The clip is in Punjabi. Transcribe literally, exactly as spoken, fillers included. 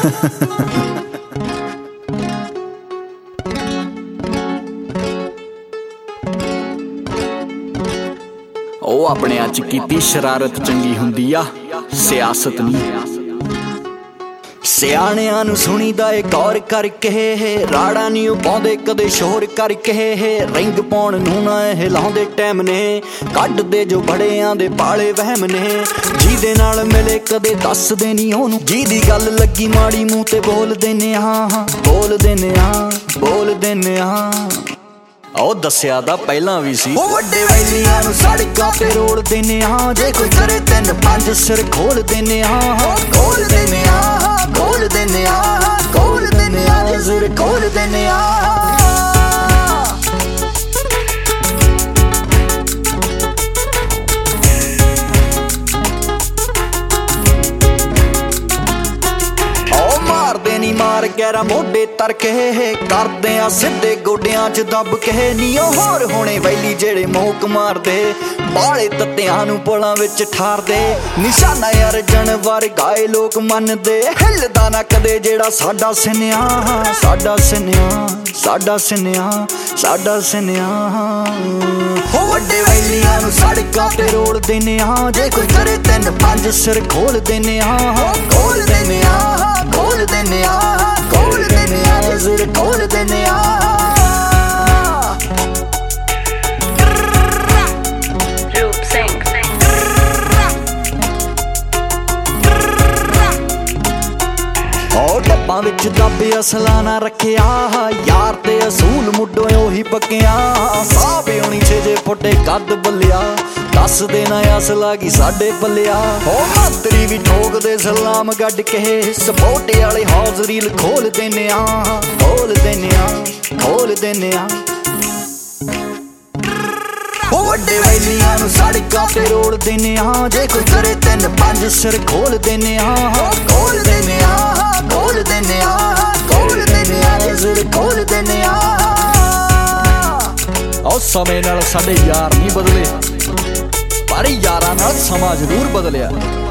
ਉਹ ਆਪਣਿਆਂ ਚ ਕੀਤੀ ਸ਼ਰਾਰਤ ਚੰਗੀ ਹੁੰਦੀ ਆ, ਸਿਆਸਤ ਨਹੀਂ। ਸਿਆਣਿਆਂ ਨੂੰ ਸੁਣੀਦਾ ਏ ਗੌਰ ਕਰਕੇ, ਰਾੜਾ ਨਹੀਂ ਉਹ ਪਾਉਂਦੇ ਕਦੇ ਸ਼ੋਰ ਕਰਕੇ। ਰਿੰਗ ਪਾਉਣ ਨੂੰ ਨਾ ਇਹ ਲਾਉਂਦੇ ਟਾਈਮ ਨੇ, ਕੱਢਦੇ ਜੋ ਬੜਿਆਂ ਦੇ ਪਾਲੇ ਵਹਿਮ ਨੇ। ਜਿਹਦੇ ਨਾਲ ਮਿਲੇ ਕਦੇ ਦੱਸਦੇ ਨਹੀਂ ਉਹਨੂੰ, ਜਿਹਦੀ ਗੱਲ ਲੱਗੀ ਮਾੜੀ ਮੂੰਹ ਤੇ ਬੋਲਦੇ ਨੇ ਹਾਂ ਹਾਂ, ਬੋਲਦੇ ਨੇ ਹਾਂ, ਬੋਲਦੇ ਨੇ ਹਾਂ। ਉਹ ਦੱਸਿਆ ਤਾਂ ਪਹਿਲਾਂ ਵੀ ਸੀ, ਉਹ ਵੱਡੇ ਵੈਲੀਆਂ ਨੂੰ ਸੜਕਾਂ ਤੇ ਰੋਲਦੇ ਨੇ ਹਾਂ। ਜੇ ਕੋਈ ਕਰੇ ਤਿੰਨ ਪੰਜ ਸਿਰ ਖੋਲਦੇ ਨੇ ਹਾਂ, ਖੋਲਦੇ ਨੇ ਹਾਂ, ਖੋਲਦੇ ਨੇ ਹਾਂ, ਖੋਲਦੇ ਨੇ ਹਾਂ, ਸਿਰ ਖੋਲਦੇ ਨੇ ਹਾਂ। ਨੀ ਮਾਰ ਗੈਰਾ ਮੋਢੇ ਤਰਕੇ, ਕਰਦੇ ਆ ਸਿੱਧੇ ਗੋਡਿਆਂ ਚ ਦੱਬ ਕੇ। ਨੀ ਉਹ ਹੋਰ ਹੋਣੇ ਵੈਲੀ ਜਿਹੜੇ ਮੋਕ ਮਾਰਦੇ, ਬਾਲੇ ਤੱਤਿਆਂ ਨੂੰ ਪੁਲਾਂ ਵਿੱਚ ਠਾਰਦੇ। ਨਿਸ਼ਾਨਾ ਯਾਰ ਜਨਵਰ ਗਾਏ ਲੋਕ ਮੰਨਦੇ, ਹਿੱਲਦਾ ਨਾ ਕਦੇ ਜਿਹੜਾ ਸਾਡਾ ਸਿਨਿਆ, ਸਾਡਾ ਸਿਨਿਆ, ਸਾਡਾ ਸਿਨਿਆ, ਸਾਡਾ ਸਿਨਿਆ। ਉਹ ਵੱਡੇ ਵੈਲੀਆਂ ਨੂੰ ਸੜਕਾਂ ਤੇ ਰੋਲਦੇ ਨੇ ਹਾਂ। ਜੇ ਕੋਈ ਕਰੇ ਤਿੰਨ ਪੰਜ ਸਿਰ ਖੋਲਦੇ ਨੇ ਹਾਂ, ਖੋਲਦੇ ਨੇ ਹਾਂ, ਖੋਲਦੇ ਨੇ ਹਾਂ, ਖੋਲਦੇ ਨੇ ਹਾਂ, ਸਿਰ ਖੋਲਦੇ ਨੇ ਹਾਂ। ਉਹ ਡੱਬਾਂ ਵਿੱਚ ਦੱਬੇ ਅਸਲਾ ਨਾ ਰੱਖਿਆ, ਯਾਰ ਤੇ ਅਸੂਲ ਮੁੱਢੋਂ ਉਹੀ ਪੱਕਿਆ। ਸਾਹ ਪਿਉਣੀ ਛੇ ਜੇ ਫੁੱਟੇ ਕੱਦ ਬੱਲਿਆ, ਦੱਸਦੇ ਨਾ ਅਸਲਾ ਕੀ ਸਾਡੇ ਪੱਲਿਆ। ਉਹ ਮਾਤਰੀ ਵੀ ਠੋਕਦੇ ਸਲਾਮ ਗੱਡ ਕੇ, ਸਪੋਟੇ ਵਾਲੇ ਹੌਜ਼ ਰੀਲ ਖੋਲਦੇ ਨੇ ਆ, ਖੋਲਦੇ ਨੇ ਆ, ਖੋਲਦੇ ਨੇ ਆ। ਉਹ ਵੱਡੇ ਵੈਲੀਆਂ ਨੂੰ ਸੜਕਾਂ ਤੇ ਰੋਲਦੇ ਨੇ ਹਾਂ। ਜੇ ਕੋਈ ਕਰੇ ਤਿੰਨ ਪੰਜ ਸਿਰ ਖੋਲਦੇ ਨੇ ਹਾਂ, ਖੋਲਦੇ ਨੇ ਆ, ਖੋਲਦੇ ਨੇ ਆ, ਖੋਲਦੇ ਨੇ ਆ, ਸਿਰ ਖੋਲਦੇ ਨੇ ਆ। ਉਹ ਸਮੇਂ ਨਾਲ ਸਾਡੇ ਯਾਰ ਨਹੀਂ ਬਦਲੇ, ਪਰ ਯਾਰਾਂ ਨਾਲ ਸਮਾਂ ਜ਼ਰੂਰ ਬਦਲਿਆ।